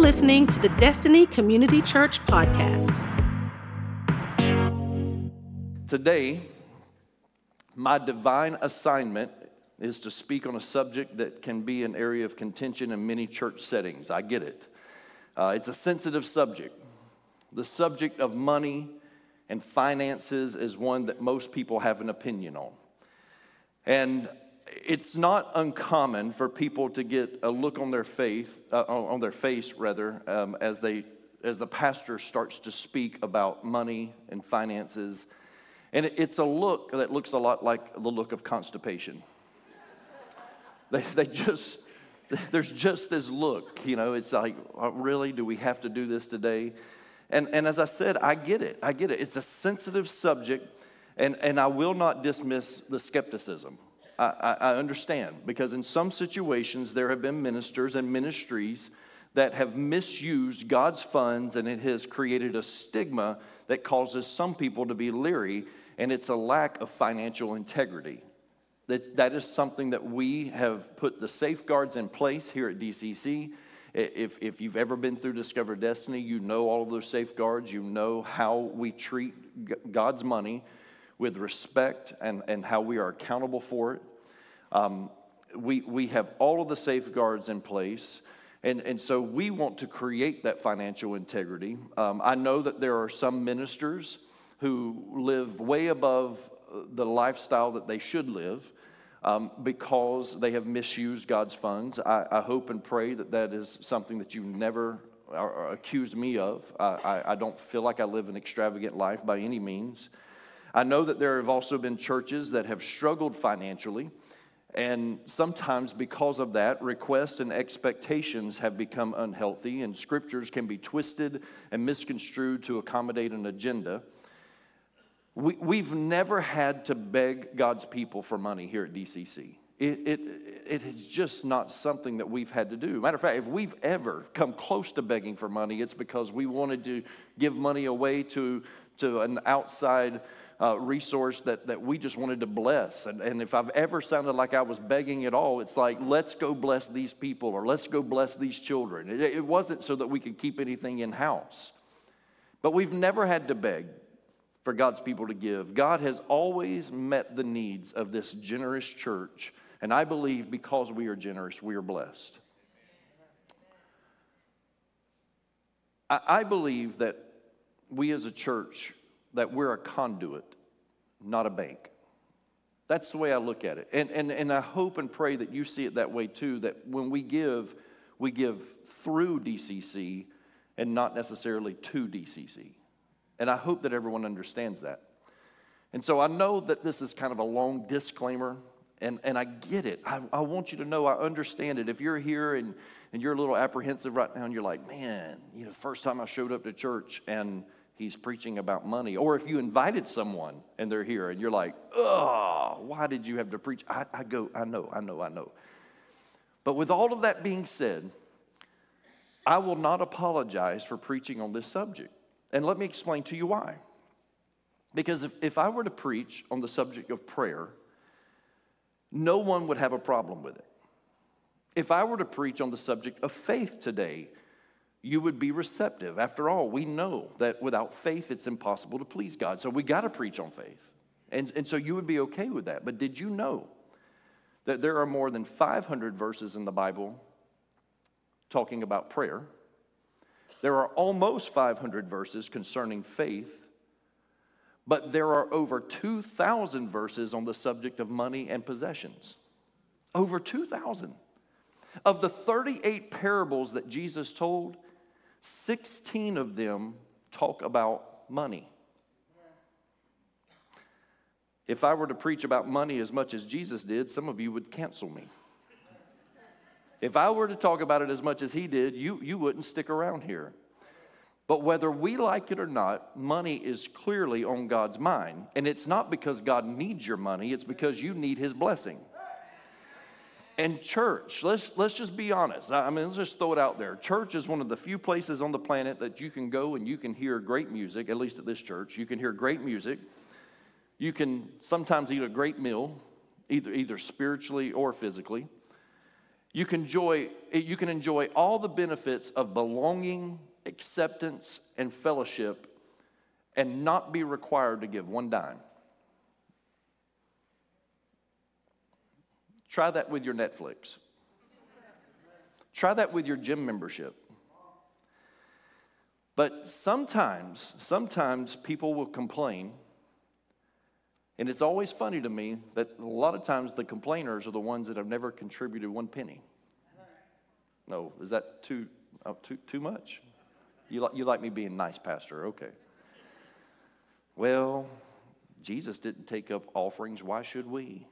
listening to the Destiny Community Church podcast. Today, my divine assignment is to speak on a subject that can be an area of contention in many church settings. I get it. It's a sensitive subject. The subject of money and finances is one that most people have an opinion on. And it's not uncommon for people to get a look on their face, as the pastor starts to speak about money and finances. And it's a look that looks a lot like the look of constipation. There's just this look, it's like, really, do we have to do this today? And as I said, I get it. It's a sensitive subject, and I will not dismiss the skepticism. I understand, because in some situations there have been ministers and ministries that have misused God's funds, and it has created a stigma that causes some people to be leery, and it's a lack of financial integrity. That is something that we have put the safeguards in place here at DCC. If you've ever been through Discover Destiny, you know all of those safeguards. You know how we treat God's money with respect and how we are accountable for it. We have all of the safeguards in place, and so we want to create that financial integrity. I know that there are some ministers who live way above the lifestyle that they should live because they have misused God's funds. I hope and pray that is something that you never accuse me of. I don't feel like I live an extravagant life by any means. I know that there have also been churches that have struggled financially, and sometimes because of that, requests and expectations have become unhealthy, and scriptures can be twisted and misconstrued to accommodate an agenda. We've never had to beg God's people for money here at DCC. It is just not something that we've had to do. Matter of fact, if we've ever come close to begging for money, it's because we wanted to give money away to an outside resource that we just wanted to bless. And if I've ever sounded like I was begging at all, it's like, let's go bless these people, or let's go bless these children. It wasn't so that we could keep anything in-house. But we've never had to beg for God's people to give. God has always met the needs of this generous church, and I believe because we are generous, we are blessed. I believe that we as a church, that we're a conduit, not a bank. That's the way I look at it. And I hope and pray that you see it that way too, that when we give through DCC and not necessarily to DCC. And I hope that everyone understands that. And so I know that this is kind of a long disclaimer, and I get it. I want you to know I understand it. If you're here and you're a little apprehensive right now and you're like, man, first time I showed up to church and he's preaching about money. Or if you invited someone and they're here and you're like, oh, why did you have to preach? I know. But with all of that being said, I will not apologize for preaching on this subject. And let me explain to you why. Because if I were to preach on the subject of prayer, no one would have a problem with it. If I were to preach on the subject of faith today, you would be receptive. After all, we know that without faith, it's impossible to please God. So we got to preach on faith. And so you would be okay with that. But did you know that there are more than 500 verses in the Bible talking about prayer? There are almost 500 verses concerning faith, but there are over 2,000 verses on the subject of money and possessions. Over 2,000. Of the 38 parables that Jesus told, 16 of them talk about money. If I were to preach about money as much as Jesus did, some of you would cancel me. If I were to talk about it as much as he did, you wouldn't stick around here. But whether we like it or not, money is clearly on God's mind. And it's not because God needs your money, it's because you need his blessing. And church, let's just be honest. Let's just throw it out there. Church is one of the few places on the planet that you can go and you can hear great music, at least at this church. You can hear great music. You can sometimes eat a great meal, either spiritually or physically. You can enjoy all the benefits of belonging, acceptance, and fellowship and not be required to give one dime. Try that with your Netflix. Try that with your gym membership. But sometimes people will complain, and it's always funny to me that a lot of times the complainers are the ones that have never contributed one penny. No, is that too much? You like me being nice, Pastor? Okay. Well, Jesus didn't take up offerings. Why should we?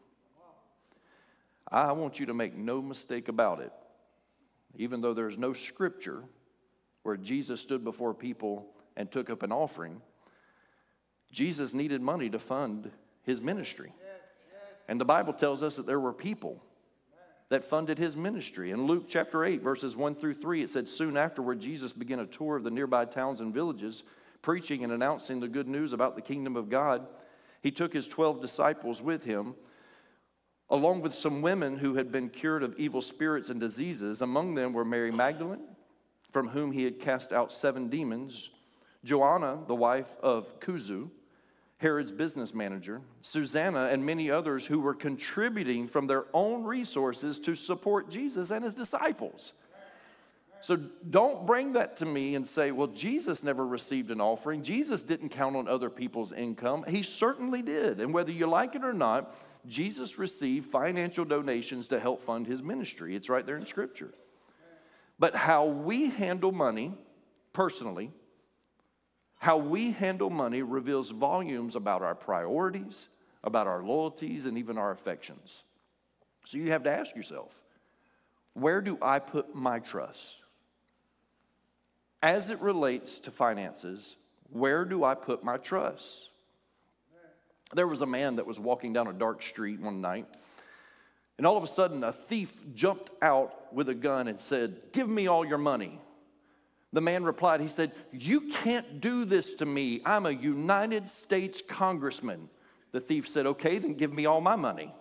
I want you to make no mistake about it. Even though there's no scripture where Jesus stood before people and took up an offering, Jesus needed money to fund his ministry. And the Bible tells us that there were people that funded his ministry. In Luke chapter 8, verses 1 through 3, it said, soon afterward, Jesus began a tour of the nearby towns and villages, preaching and announcing the good news about the kingdom of God. He took his 12 disciples with him, along with some women who had been cured of evil spirits and diseases. Among them were Mary Magdalene, from whom he had cast out 7 demons, Joanna, the wife of Chuza, Herod's business manager, Susanna, and many others who were contributing from their own resources to support Jesus and his disciples. So don't bring that to me and say, well, Jesus never received an offering. Jesus didn't count on other people's income. He certainly did. And whether you like it or not, Jesus received financial donations to help fund his ministry. It's right there in Scripture. But how we handle money personally, how we handle money reveals volumes about our priorities, about our loyalties, and even our affections. So you have to ask yourself, where do I put my trust? As it relates to finances, where do I put my trust? There was a man that was walking down a dark street one night, and all of a sudden a thief jumped out with a gun and said, give me all your money. The man replied, he said, you can't do this to me. I'm a United States congressman. The thief said, okay, then give me all my money.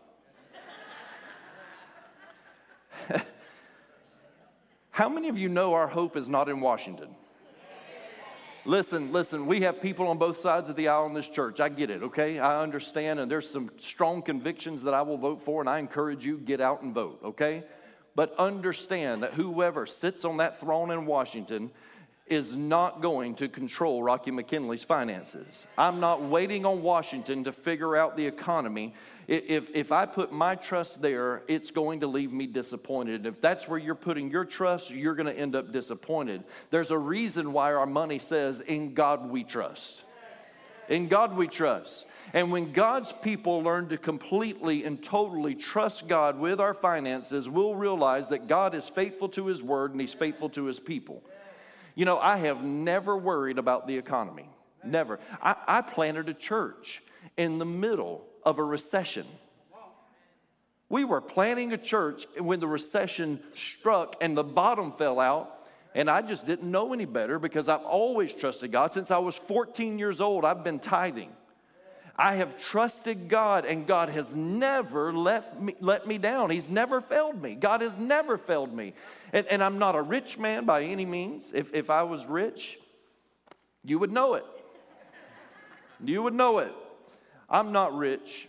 How many of you know our hope is not in Washington? Listen, we have people on both sides of the aisle in this church. I get it, okay? I understand, and there's some strong convictions that I will vote for, and I encourage you, get out and vote, okay? But understand that whoever sits on that throne in Washington is not going to control Rocky McKinley's finances. I'm not waiting on Washington to figure out the economy. If I put my trust there, it's going to leave me disappointed. If that's where you're putting your trust, you're going to end up disappointed. There's a reason why our money says, in God we trust. In God we trust. And when God's people learn to completely and totally trust God with our finances, we'll realize that God is faithful to his word and he's faithful to his people. You know, I have never worried about the economy. Never. I planted a church in the middle of a recession. We were planting a church when the recession struck and the bottom fell out. And I just didn't know any better because I've always trusted God. Since I was 14 years old, I've been tithing. I have trusted God, and God has never let me down. He's never failed me. God has never failed me. And I'm not a rich man by any means. If I was rich, you would know it. You would know it. I'm not rich,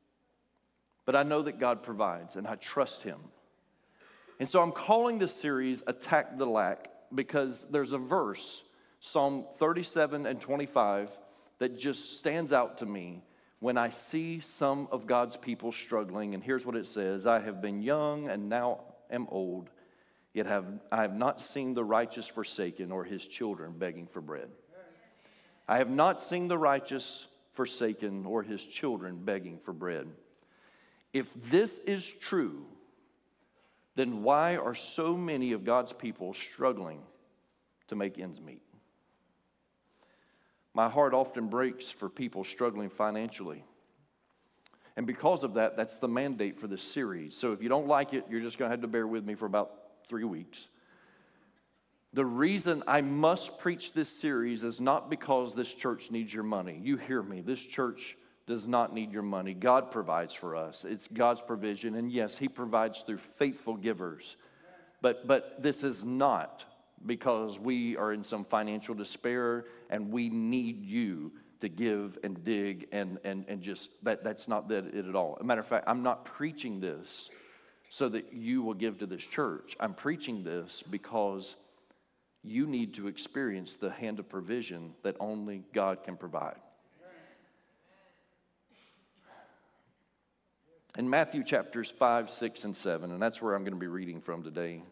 but I know that God provides, and I trust him. And so I'm calling this series Attack the Lack because there's a verse, Psalm 37 and 25, that just stands out to me when I see some of God's people struggling. And here's what it says: I have been young and now am old, yet I have not seen the righteous forsaken or his children begging for bread. I have not seen the righteous forsaken or his children begging for bread. If this is true, then why are so many of God's people struggling to make ends meet? My heart often breaks for people struggling financially. And because of that, that's the mandate for this series. So if you don't like it, you're just going to have to bear with me for about 3 weeks. The reason I must preach this series is not because this church needs your money. You hear me. This church does not need your money. God provides for us. It's God's provision. And yes, he provides through faithful givers. But this is not because we are in some financial despair and we need you to give and dig and just, that's not it at all. As a matter of fact, I'm not preaching this so that you will give to this church. I'm preaching this because you need to experience the hand of provision that only God can provide. In Matthew chapters 5, 6, and 7, and that's where I'm going to be reading from today.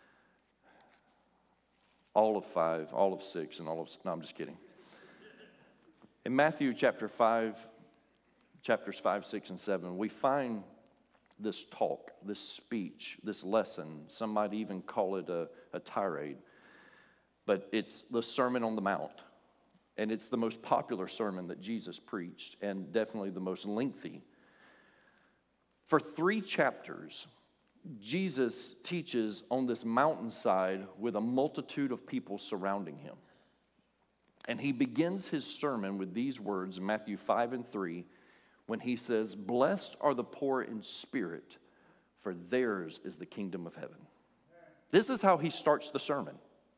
All of 5, all of 6, and all of... No, I'm just kidding. In Matthew chapters 5, 6, and 7, we find this talk, this speech, this lesson. Some might even call it a tirade. But it's the Sermon on the Mount. And it's the most popular sermon that Jesus preached, and definitely the most lengthy. For 3 chapters, Jesus teaches on this mountainside with a multitude of people surrounding him. And he begins his sermon with these words in Matthew 5 and 3 when he says, "Blessed are the poor in spirit, for theirs is the kingdom of heaven." This is how he starts the sermon.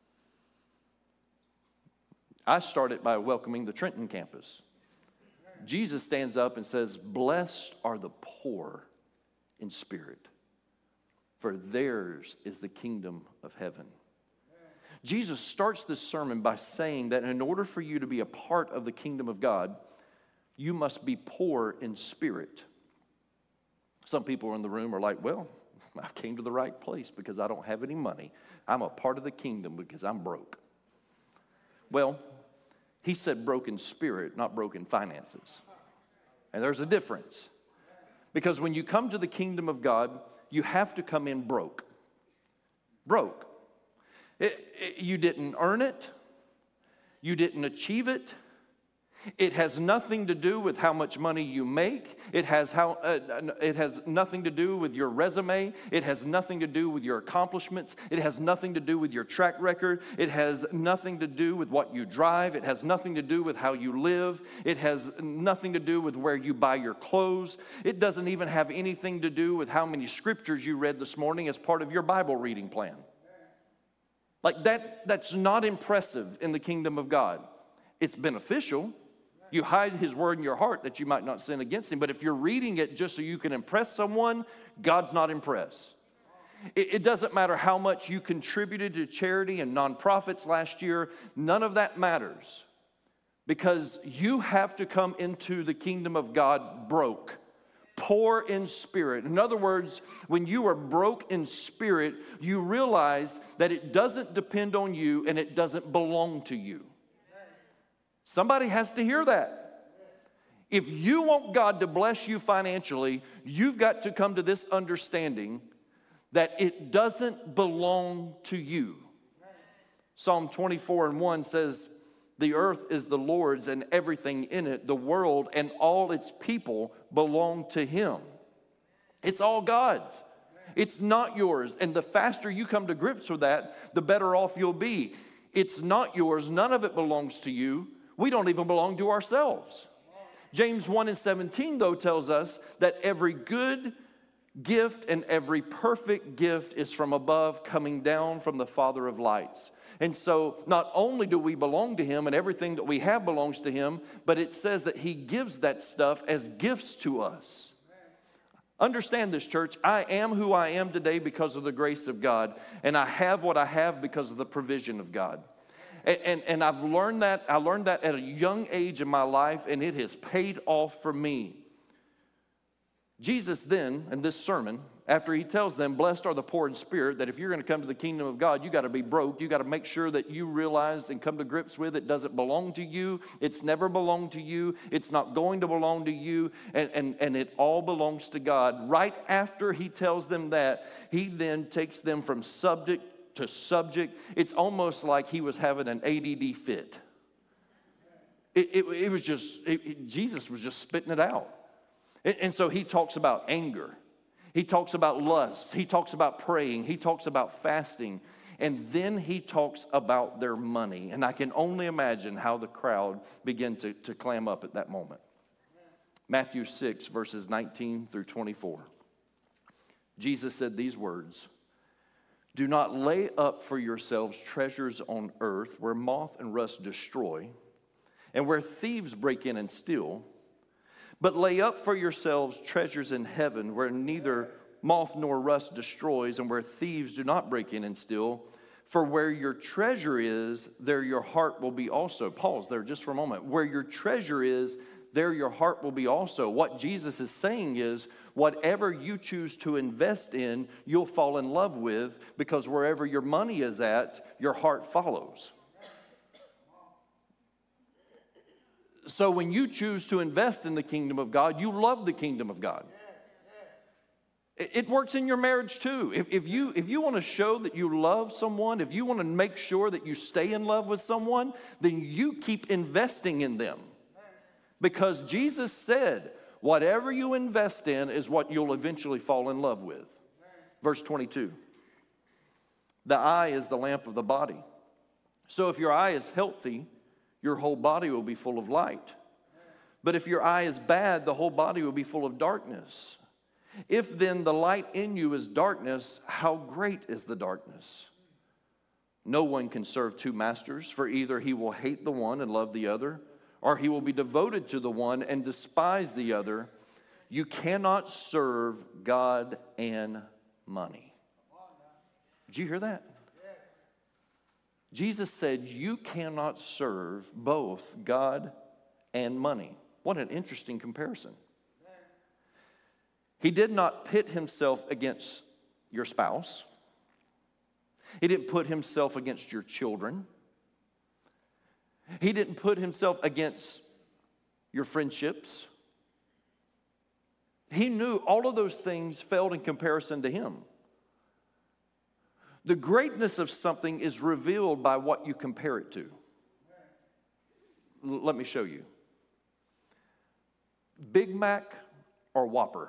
I started by welcoming the Trenton campus. Jesus stands up and says, "Blessed are the poor in spirit, for theirs is the kingdom of heaven." Jesus starts this sermon by saying that in order for you to be a part of the kingdom of God, you must be poor in spirit. Some people in the room are like, "Well, I came to the right place because I don't have any money. I'm a part of the kingdom because I'm broke." Well, he said broken spirit, not broken finances. And there's a difference. Because when you come to the kingdom of God, you have to come in broke. Broke. You didn't earn it. You didn't achieve it. It has nothing to do with how much money you make. It has nothing to do with your resume. It has nothing to do with your accomplishments. It has nothing to do with your track record. It has nothing to do with what you drive. It has nothing to do with how you live. It has nothing to do with where you buy your clothes. It doesn't even have anything to do with how many scriptures you read this morning as part of your Bible reading plan. Like that's not impressive in the kingdom of God. It's beneficial. You hide his word in your heart that you might not sin against him. But if you're reading it just so you can impress someone, God's not impressed. It doesn't matter how much you contributed to charity and nonprofits last year. None of that matters. Because you have to come into the kingdom of God broke, poor in spirit. In other words, when you are broke in spirit, you realize that it doesn't depend on you and it doesn't belong to you. Somebody has to hear that. If you want God to bless you financially, you've got to come to this understanding that it doesn't belong to you. Psalm 24:1 says, "The earth is the Lord's and everything in it, the world and all its people belong to him." It's all God's. It's not yours. And the faster you come to grips with that, the better off you'll be. It's not yours. None of it belongs to you. We don't even belong to ourselves. James 1:17, though, tells us that every good gift and every perfect gift is from above, coming down from the Father of lights. And so not only do we belong to him and everything that we have belongs to him, but it says that he gives that stuff as gifts to us. Understand this, church. I am who I am today because of the grace of God, and I have what I have because of the provision of God. And I've learned that. I learned that at a young age in my life, and it has paid off for me. Jesus then, in this sermon, after he tells them, "Blessed are the poor in spirit," that if you're going to come to the kingdom of God, you got to be broke. You got to make sure that you realize and come to grips with it doesn't belong to you. It's never belonged to you. It's not going to belong to you. And it all belongs to God. Right after he tells them that, he then takes them from subject to subject. It's almost like he was having an ADD fit. It was just, Jesus was just spitting it out. And so he talks about anger. He talks about lust. He talks about praying. He talks about fasting. And then he talks about their money. And I can only imagine how the crowd began to clam up at that moment. Matthew 6, verses 19 through 24. Jesus said these words, "Do not lay up for yourselves treasures on earth where moth and rust destroy, and where thieves break in and steal. But lay up for yourselves treasures in heaven where neither moth nor rust destroys, and where thieves do not break in and steal. For where your treasure is, there your heart will be also." Pause there just for a moment. Where your treasure is, there your heart will be also. What Jesus is saying is, whatever you choose to invest in, you'll fall in love with, because wherever your money is at, your heart follows. So when you choose to invest in the kingdom of God, you love the kingdom of God. It works in your marriage too. If you want to show that you love someone, if you want to make sure that you stay in love with someone, then you keep investing in them. Because Jesus said, whatever you invest in is what you'll eventually fall in love with. Verse 22. The eye is the lamp of the body. So if your eye is healthy, your whole body will be full of light. But if your eye is bad, the whole body will be full of darkness. If then the light in you is darkness, how great is the darkness? No one can serve two masters, for either he will hate the one and love the other, or he will be devoted to the one and despise the other. You cannot serve God and money. Did you hear that? Jesus said you cannot serve both God and money. What an interesting comparison. He did not pit himself against your spouse. He didn't put himself against your children. He didn't put himself against your friendships. He knew all of those things failed in comparison to him. The greatness of something is revealed by what you compare it to. Let me show you. Big Mac or Whopper?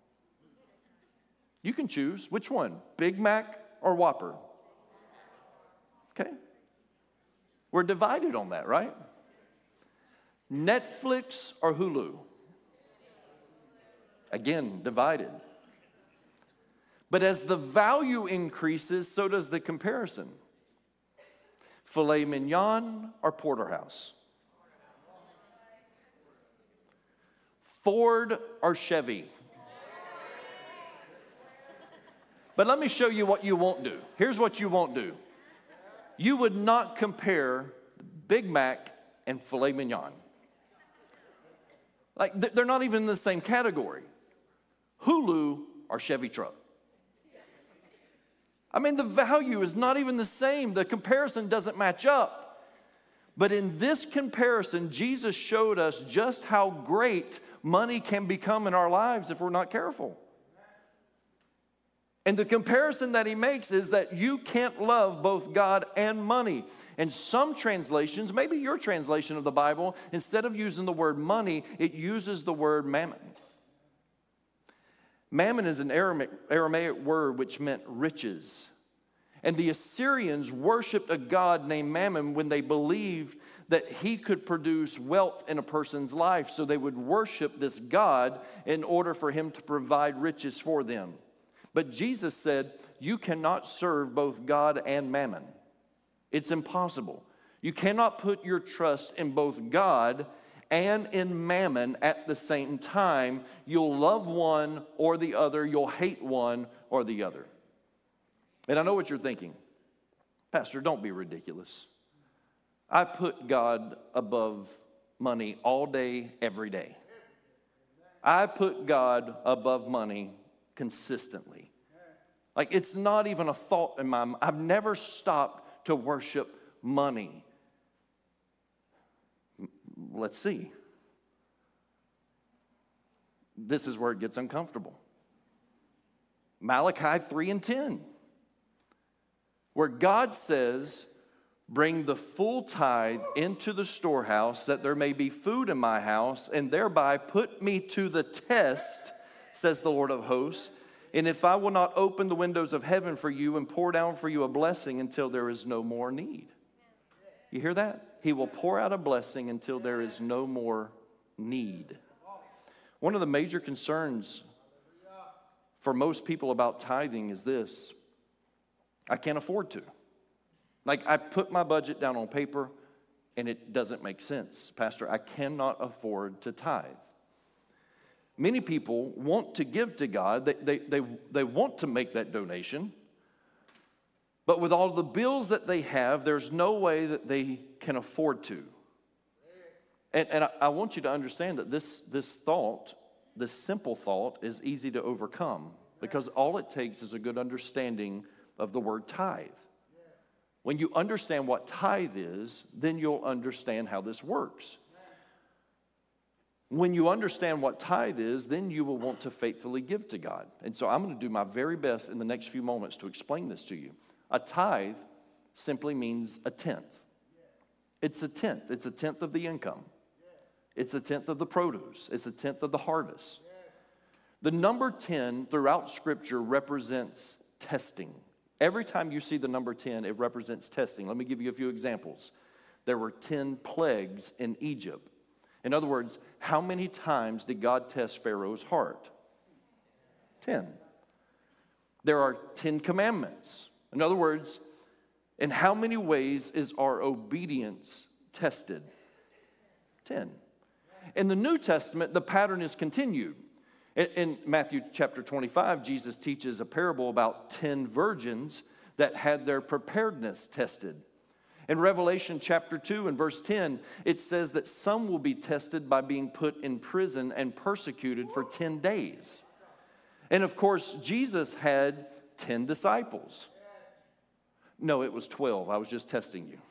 You can choose. Which one? Big Mac or Whopper? Okay. We're divided on that, right? Netflix or Hulu? Again, divided. But as the value increases, so does the comparison. Filet mignon or porterhouse? Ford or Chevy? But let me show you what you won't do. Here's what you won't do. You would not compare Big Mac and filet mignon. Like, they're not even in the same category. Hulu or Chevy truck. I mean, the value is not even the same. The comparison doesn't match up. But in this comparison, Jesus showed us just how great money can become in our lives if we're not careful. And the comparison that he makes is that you can't love both God and money. And some translations, maybe your translation of the Bible, instead of using the word money, it uses the word mammon. Mammon is an Aramaic word which meant riches. And the Assyrians worshiped a god named Mammon when they believed that he could produce wealth in a person's life. So they would worship this god in order for him to provide riches for them. But Jesus said, you cannot serve both God and mammon. It's impossible. You cannot put your trust in both God and in mammon at the same time. You'll love one or the other. You'll hate one or the other. And I know what you're thinking. Pastor, don't be ridiculous. I put God above money all day, every day. I put God above money consistently. Like, it's not even a thought in my mind. I've never stopped to worship money. Let's see. This is where it gets uncomfortable. Malachi 3:10, where God says, bring the full tithe into the storehouse, that there may be food in my house, and thereby put me to the test, says the Lord of hosts. And if I will not open the windows of heaven for you and pour down for you a blessing until there is no more need. You hear that? He will pour out a blessing until there is no more need. One of the major concerns for most people about tithing is this: I can't afford to. Like, I put my budget down on paper and it doesn't make sense. Pastor, I cannot afford to tithe. Many people want to give to God. They want to make that donation. But with all the bills that they have, there's no way that they can afford to. And I want you to understand that this simple thought is easy to overcome, because all it takes is a good understanding of the word tithe. When you understand what tithe is, then you'll understand how this works. When you understand what tithe is, then you will want to faithfully give to God. And so I'm going to do my very best in the next few moments to explain this to you. A tithe simply means a tenth. It's a tenth. It's a tenth of the income. It's a tenth of the produce. It's a tenth of the harvest. The number 10 throughout Scripture represents testing. Every time you see the number 10, it represents testing. Let me give you a few examples. There were 10 plagues in Egypt. In other words, how many times did God test Pharaoh's heart? 10. There are 10 commandments. In other words, in how many ways is our obedience tested? 10. In the New Testament, the pattern is continued. In Matthew chapter 25, Jesus teaches a parable about 10 virgins that had their preparedness tested. In Revelation chapter 2 and verse 10, it says that some will be tested by being put in prison and persecuted for 10 days. And of course, Jesus had 10 disciples. No, it was 12. I was just testing you.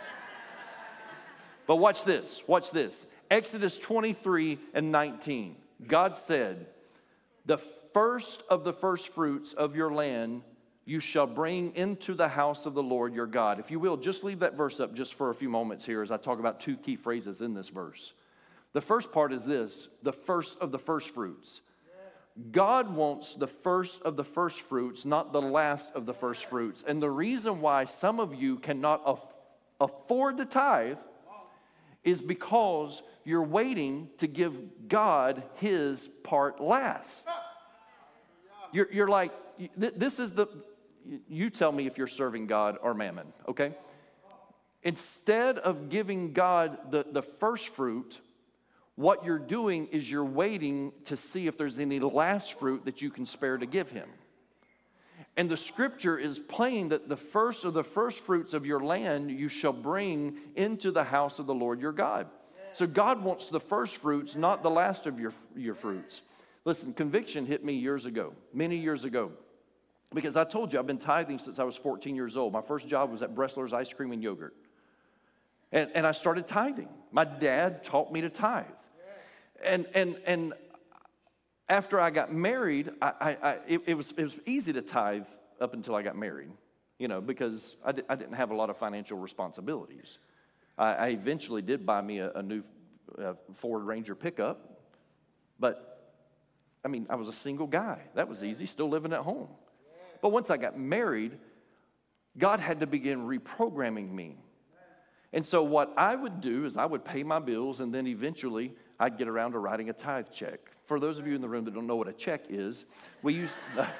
But watch this. Watch this. Exodus 23 and 19. God said, the first of the first fruits of your land you shall bring into the house of the Lord your God. If you will, just leave that verse up just for a few moments here as I talk about two key phrases in this verse. The first part is this: the first of the first fruits. God wants the first of the first fruits, not the last of the first fruits. And the reason why some of you cannot afford the tithe is because you're waiting to give God his part last. You're like, this is the, you tell me if you're serving God or mammon, okay? Instead of giving God the first fruit, what you're doing is you're waiting to see if there's any last fruit that you can spare to give him. And the scripture is plain that the first of the first fruits of your land you shall bring into the house of the Lord your God. So God wants the first fruits, not the last of your fruits. Listen, conviction hit me years ago, many years ago. Because I told you, I've been tithing since I was 14 years old. My first job was at Bressler's Ice Cream and Yogurt. And I started tithing. My dad taught me to tithe. And after I got married, it was easy to tithe up until I got married, you know, because I didn't have a lot of financial responsibilities. I eventually did buy me a new Ford Ranger pickup, but, I mean, I was a single guy. That was easy, still living at home. But once I got married, God had to begin reprogramming me. And so what I would do is I would pay my bills, and then eventually I'd get around to writing a tithe check. For those of you in the room that don't know what a check is, we used...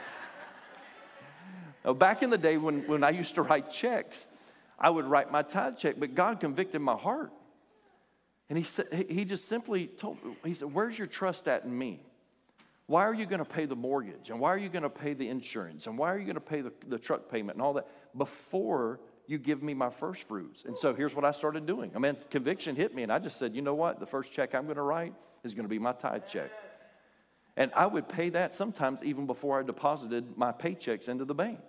back in the day when I used to write checks, I would write my tithe check, but God convicted my heart. And he just simply told me, he said, where's your trust at in me? Why are you going to pay the mortgage? And why are you going to pay the insurance? And why are you going to pay the truck payment and all that before you give me my first fruits? And so here's what I started doing. I mean, conviction hit me, and I just said, you know what? The first check I'm going to write is going to be my tithe check. And I would pay that sometimes even before I deposited my paychecks into the bank.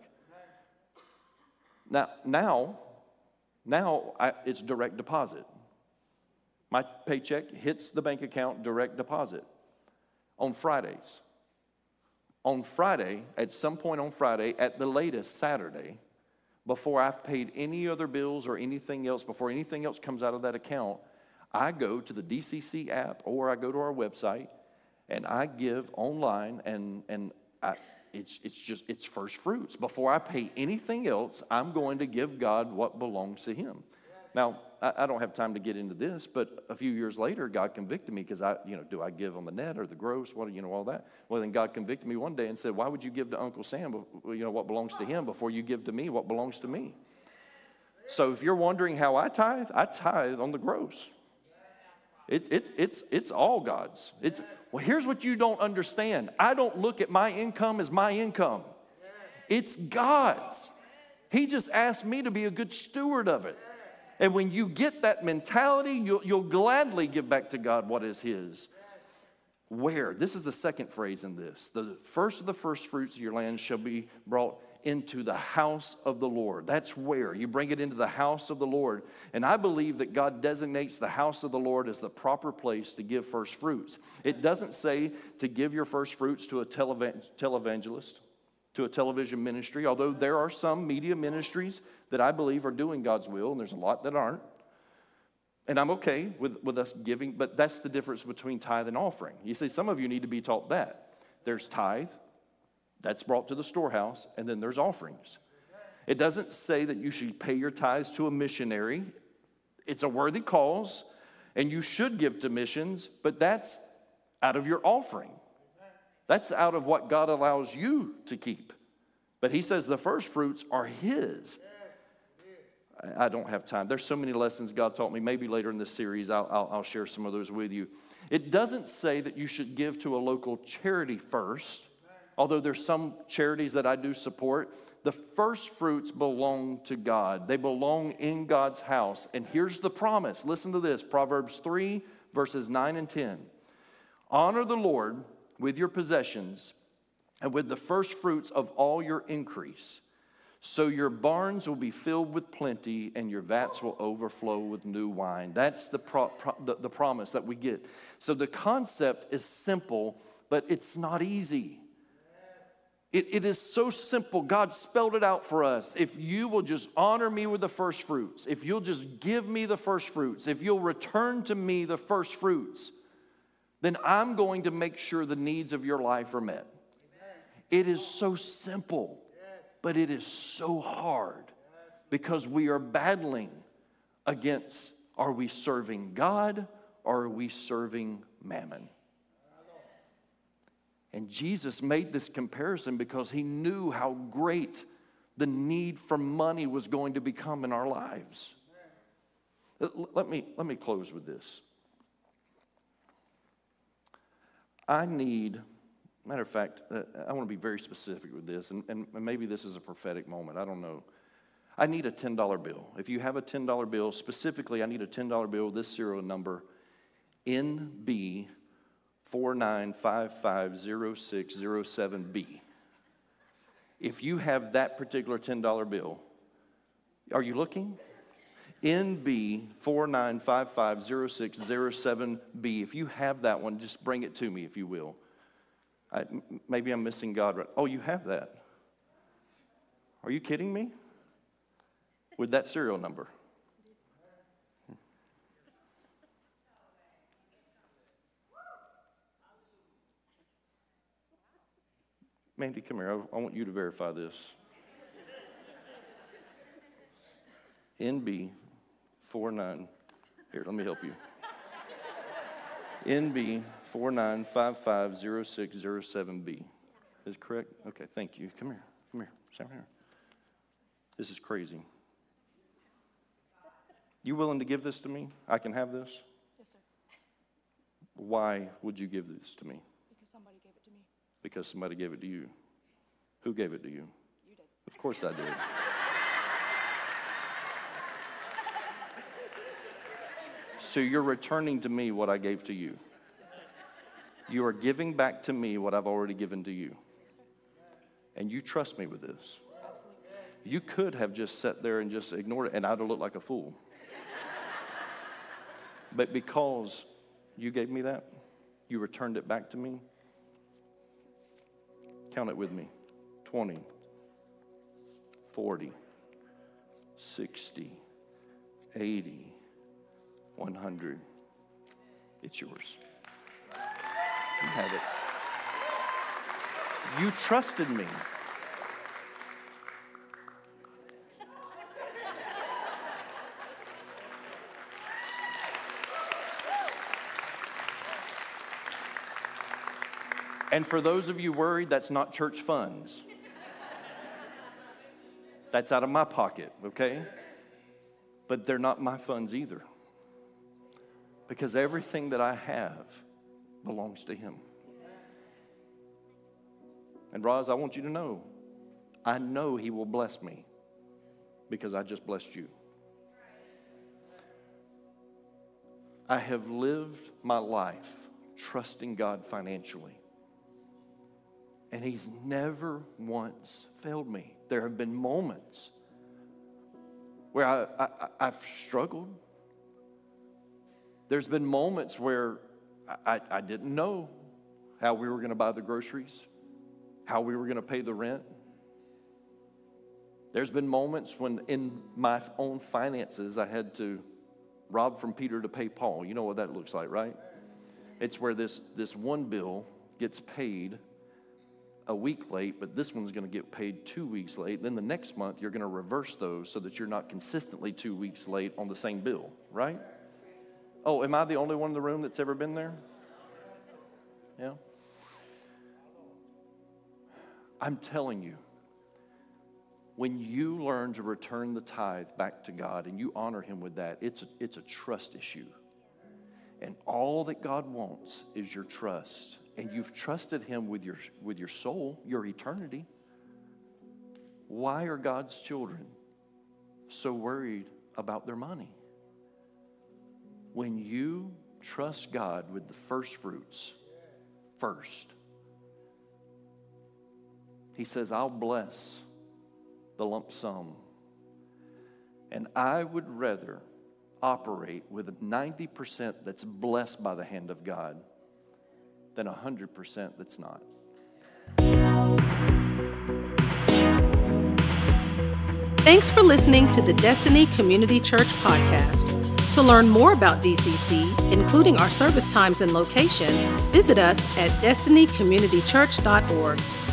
Now it's direct deposit. My paycheck hits the bank account, direct deposit. On Fridays. On Friday, at some point on Friday, at the latest Saturday, before I've paid any other bills or anything else, before anything else comes out of that account, I go to the DCC app or I go to our website and I give online, and it's first fruits. Before I pay anything else, I'm going to give God what belongs to him. Now, I don't have time to get into this, but a few years later, God convicted me because do I give on the net or the gross? What, all that? Well, then God convicted me one day and said, why would you give to Uncle Sam, what belongs to him before you give to me what belongs to me? So if you're wondering how I tithe on the gross. It's all God's. Well, here's what you don't understand. I don't look at my income as my income. It's God's. He just asked me to be a good steward of it. And when you get that mentality, you'll gladly give back to God what is His. Where? This is the second phrase in this. The first of the first fruits of your land shall be brought into the house of the Lord. That's where. You bring it into the house of the Lord. And I believe that God designates the house of the Lord as the proper place to give first fruits. It doesn't say to give your first fruits to a televangelist, to a television ministry, although there are some media ministries that I believe are doing God's will, and there's a lot that aren't. And I'm okay with us giving, but that's the difference between tithe and offering. You see, some of you need to be taught that. There's tithe, that's brought to the storehouse, and then there's offerings. It doesn't say that you should pay your tithes to a missionary. It's a worthy cause, and you should give to missions, but that's out of your offering. That's out of what God allows you to keep. But He says the first fruits are His. I don't have time. There's so many lessons God taught me. Maybe later in this series, I'll share some of those with you. It doesn't say that you should give to a local charity first, although there's some charities that I do support. The first fruits belong to God. They belong in God's house. And here's the promise. Listen to this. Proverbs 3, verses 9 and 10. Honor the Lord with your possessions and with the first fruits of all your increase. So your barns will be filled with plenty and your vats will overflow with new wine. That's the promise that we get. So the concept is simple, but it's not easy. It is so simple. God spelled it out for us. If you will just honor me with the first fruits, if you'll just give me the first fruits, if you'll return to me the first fruits, then I'm going to make sure the needs of your life are met. It is so simple, but it is so hard because we are battling against, are we serving God or are we serving mammon? And Jesus made this comparison because He knew how great the need for money was going to become in our lives. Let me close with this. Matter of fact, I want to be very specific with this, and maybe this is a prophetic moment. I don't know. I need a $10 bill. If you have a $10 bill, specifically, I need a $10 bill with this serial number, NB49550607B. If you have that particular $10 bill, are you looking? NB49550607B. If you have that one, just bring it to me, if you will. Maybe I'm missing God. Right? Oh, you have that. Are you kidding me? With that serial number. Mandy, come here. I want you to verify this. NB49. Here, let me help you. NB49550607B. Is it correct? Okay, thank you. Come here. Stand here. This is crazy. You willing to give this to me? I can have this? Yes, sir. Why would you give this to me? Because somebody gave it to me. Because somebody gave it to you. Who gave it to you? You did. Of course I did. So you're returning to me what I gave to you. Yes, sir. You are giving back to me what I've already given to you. Yes, sir. And you trust me with this. Absolutely. You could have just sat there and just ignored it, and I'd have looked like a fool. But because you gave me that, you returned it back to me. Count it with me. 20, 40, 60, 80, 100. It's yours. You have it. You trusted me. And for those of you worried, that's not church funds. That's out of my pocket, okay? But they're not my funds either. Because everything that I have belongs to Him. And Roz, I want you to know, I know He will bless me because I just blessed you. I have lived my life trusting God financially. And He's never once failed me. There have been moments where I've struggled. There's been moments where I didn't know how we were going to buy the groceries, how we were going to pay the rent. There's been moments when in my own finances I had to rob from Peter to pay Paul. You know what that looks like, right? It's where this one bill gets paid a week late, but this one's going to get paid 2 weeks late. Then the next month, you're going to reverse those so that you're not consistently 2 weeks late on the same bill, right? Oh, am I the only one in the room that's ever been there? Yeah. I'm telling you, when you learn to return the tithe back to God and you honor Him with that, it's a trust issue. And all that God wants is your trust. And you've trusted Him with your soul, your eternity. Why are God's children so worried about their money? When you trust God with the first fruits, first, He says, I'll bless the lump sum. And I would rather operate with a 90% that's blessed by the hand of God than 100% that's not. Thanks for listening to the Destiny Community Church podcast. To learn more about DCC, including our service times and location, visit us at destinycommunitychurch.org.